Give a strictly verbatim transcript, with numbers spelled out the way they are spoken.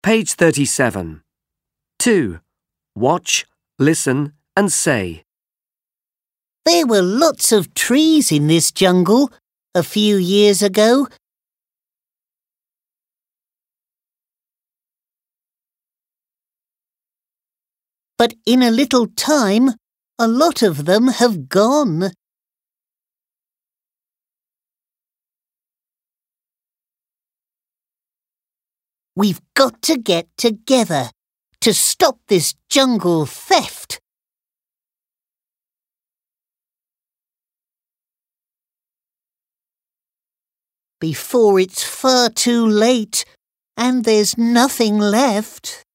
Page thirty-seven. two. Watch, listen and say. There were lots of trees in this jungle a few years ago. But in a little time, a lot of them have gone. We've got to get together to stop this jungle theft. Before it's far too late and there's nothing left.